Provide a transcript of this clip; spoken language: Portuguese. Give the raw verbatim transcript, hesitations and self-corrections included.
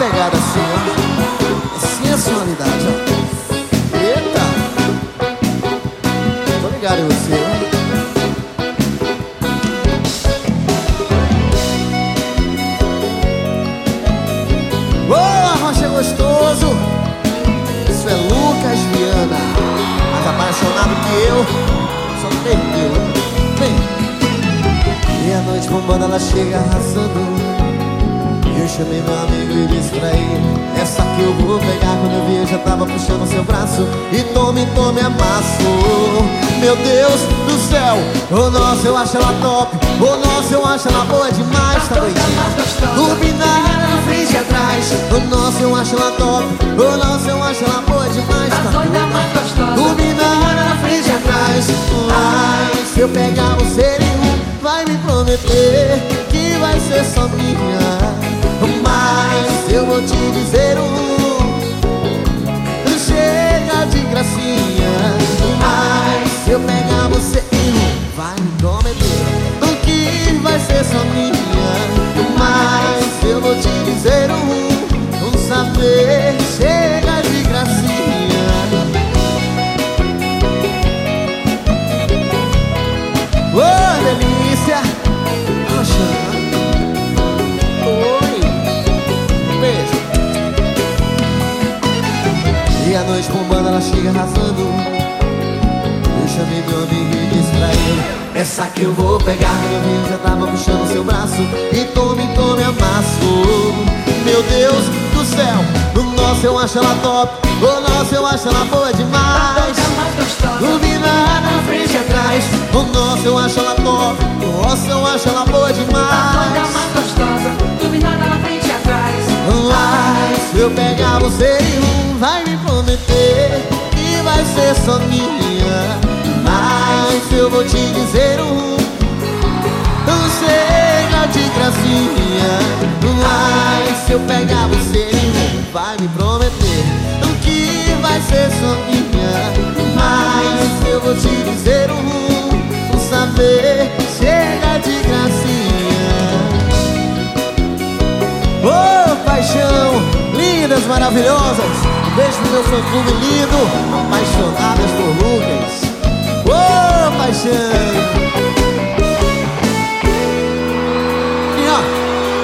pegada assim, ó. Sensualidade, ó. Eita! Tô ligado em você, ó. Boa, Rocha gostoso! Isso é Lucas Viana. Mais apaixonado que eu, só perdeu. Vem! E a noite bombando, ela chega arrasando. Eu chamei meu amigo e disse pra ele: essa que eu vou pegar. Quando eu vi, eu já tava puxando seu braço. E tome, tome, amasso. Meu Deus do céu, oh nossa, eu acho ela top. Oh nossa, eu acho ela boa demais. Tá doidinha, turbinada na frente e atrás. Oh nossa, eu acho ela top. Oh nossa, eu acho ela boa demais. Tá doida, turbinada na frente e atrás. Mas se eu pegar você nenhum, vai me prometer que vai ser só minha. Mas eu vou te dizer um, chega de gracinha. Mas se eu pegar você um, vai me prometer que vai ser só minha. Mas eu vou te dizer um, um saber, chega de gracinha. Ô, oh, delícia! Oxa. E a noite bombando, ela chega arrasando. Eu chamei meu amigo e disse pra ele: essa que eu vou pegar. Meu amigo já tava puxando seu braço. E tome, tome, amasso. Meu Deus do céu, nossa, eu acho ela top. Oh nossa, eu acho ela boa demais. Turbinada na frente e atrás. Oh nossa, eu acho ela top. Nossa, eu acho ela boa demais. Turbinada na frente e atrás. Mas se eu pegar você e um, vai me prometer que vai ser só minha. Mas eu vou te dizer um, não chega de gracinha. Mas se eu pegar você e um, vai me prometer que vai ser só minha. Mas eu vou te dizer um, um saber, chega de gracinha. Ô, oh, paixão, lindas, maravilhosas. Um beijo pro meu fã-clube lindo, apaixonadas por Lucas. Ô, oh, paixão.